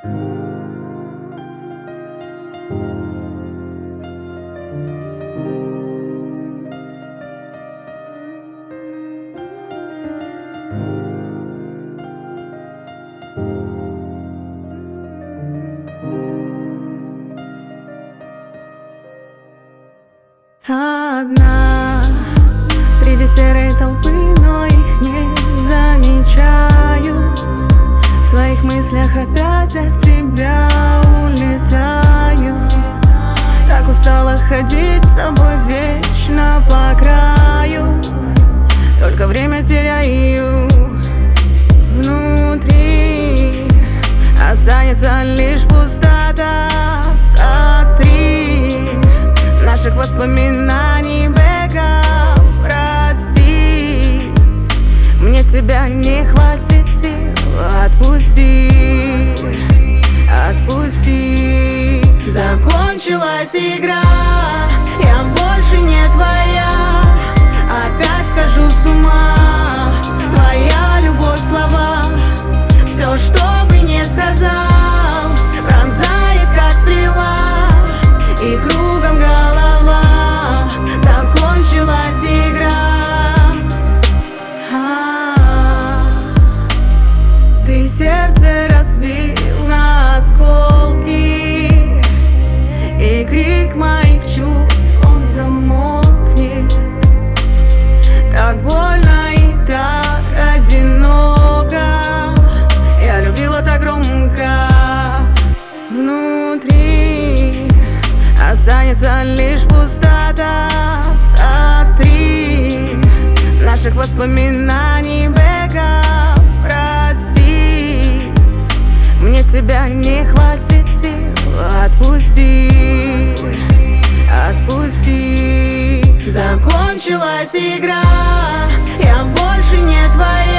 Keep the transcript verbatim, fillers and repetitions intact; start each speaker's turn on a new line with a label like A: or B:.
A: Одна среди серой толпы, но их не замечаю. В своих мыслях опять от тебя улетаю. Так устала ходить с тобой вечно по краю. Только время теряю. Внутри останется лишь пустота. Сотри наших воспоминаний бэкап. Простить мне тебя не хватит сил. Отпусти, отпусти. Закончилась игра, я больше не твоя. Опять схожу с ума. Твоя любовь, слова, все, что бы не сказал, пронзает как стрела, и кругом голова. Закончилась игра. А-а-а. Ты сердце разбил на осколки, и крик моих чувств, он замолкнет. Так больно и так одиноко. Я любила так громко. Внутри останется лишь пустота. Сотри наших воспоминаний бэкап. Простить мне тебя не хватит сил. Отпусти, отпусти. Закончилась игра, я больше не твоя.